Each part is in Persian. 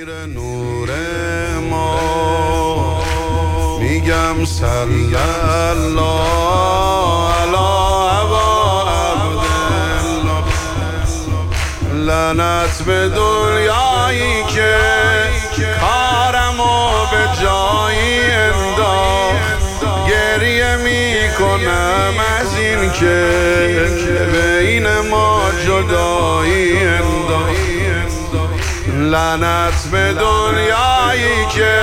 زیر نور ما میگم صلی الله علی ابا عبدالله. لعنت به دنیایی که کارمو به جایی انداخت. گریه میکنم از این که بین ما جدایی انداخت. لعنت به دنیایی که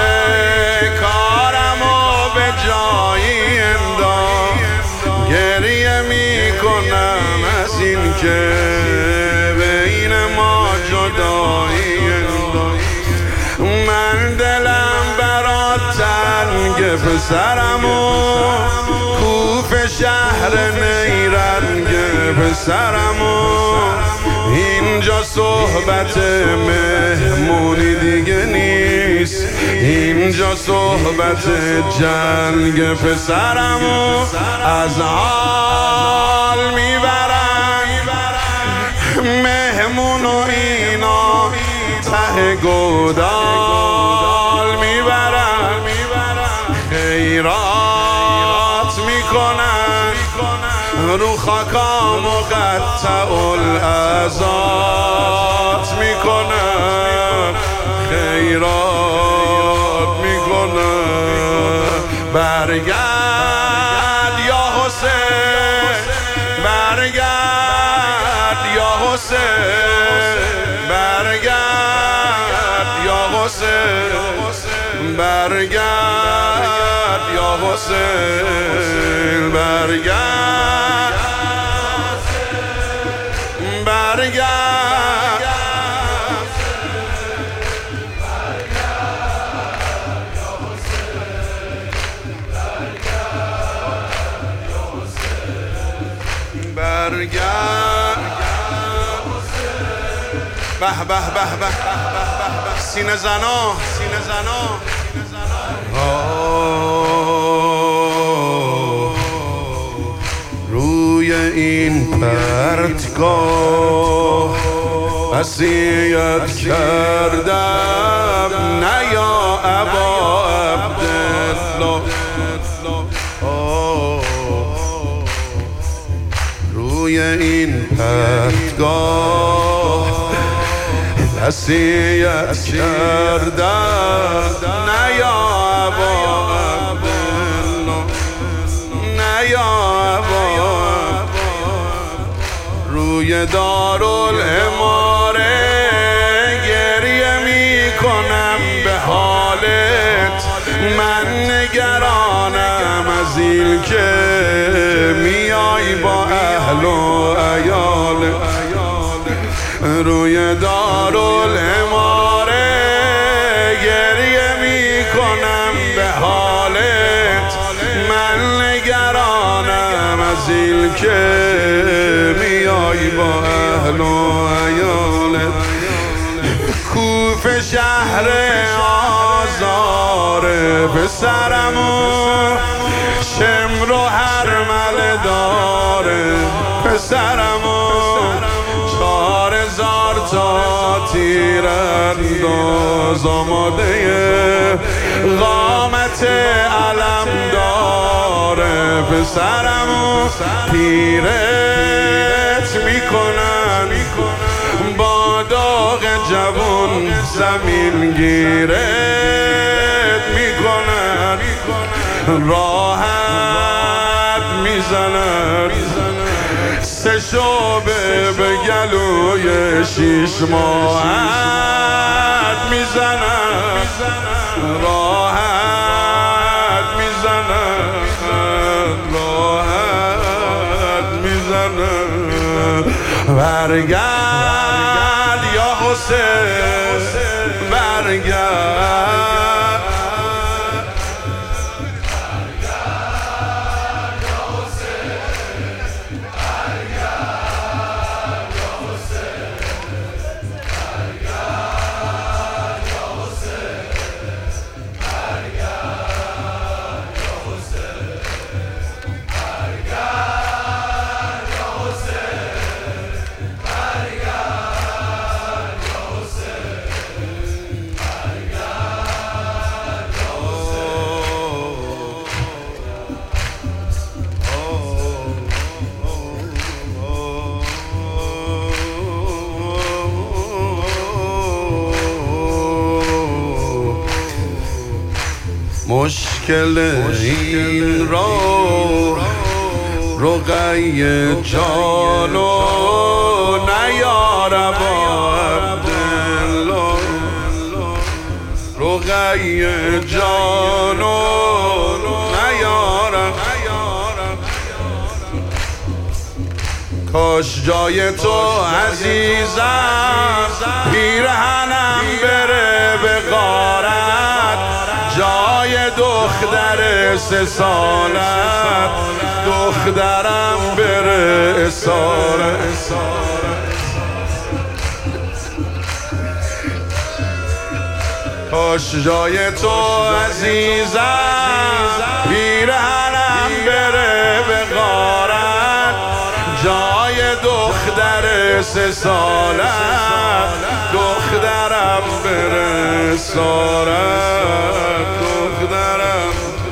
کارمو به جایی انداخت. گریه میکنم از این که بین ما جدایی انداخت. من دلم برات تنگ پسرمو، کوف شهر نیرنگ پسرمو. اینجا صحبت مهمونی دیگه نیست، اینجا صحبت جنگ پسرمو. از حال میبرن مهمون و اینا ته گودال میبرن. خیرات میکنن رو خاکا مقطع العزات میکنن. خیرات میکنن. برگرد یا حسین، برگرد یا حسین، برگرد یا حسین، برگرد یا حسین، برگرد، برگرد. برگرد. به به به به به سینه زنا، سینه زنا. روی این پرتگاه وصیت کردم نه یا ابا عبدالله. روی این پرتگاه وصیت کردم نه یا ابا عبدالله، نه یا ابا. روی دارالعماره گریه میکنم به حالت. من نگرانم از این که میای با اهل و عیالت. روی دارالعماره گریه میکنم به حالت. من نگرانم از این که میای با اهل و عیالت. کوف شهر آزار پسرمو، شمر و حرمل داره پسرمو. 4000 تا تیرانداز آماده قامت علم داره پسرمو. پیرت میکنن با داغ جوون، زمین گیرت میکنن. راحت میزنن 3 شعبه به گلوی 6 ماهت میزنن. راحت میزنن، راحت میزنن. برگرد یا حسین، برگرد. مشکل این رقیه جانو نیارم عبدالله رقیه جانو نیارم کاش جای تو عزیزم پیرهنم بره به غارت جای دختر 3 سالت دخترم بره اسارت کاش جای تو عزیزم پیرهنم بره به غارت جای دختر 3 سالت دخترم بره اسارت دخترم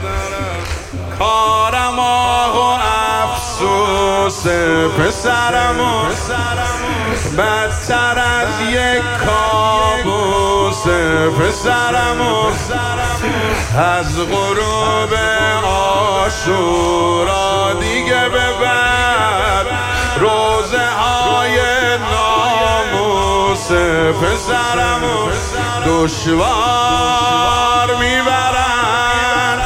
کارم آه و افسوس پسرم بدتر از یک کابوس پسرم از غروب عاشورا دیگه به بعد روزه های ناموس پسرم دشوار میبرن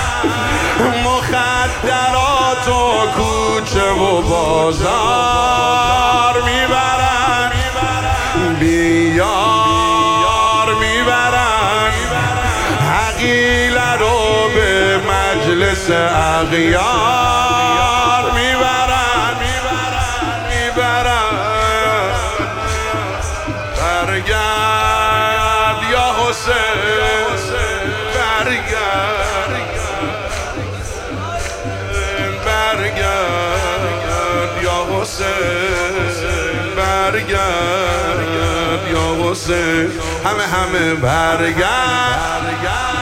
مخدرات و کوچه و بازار میبرن بیار میبرن حقیله رو به مجلس اغیار میبرن برگرد یا حسین برگرد یا حسین برگرد یا حسین همه برگرد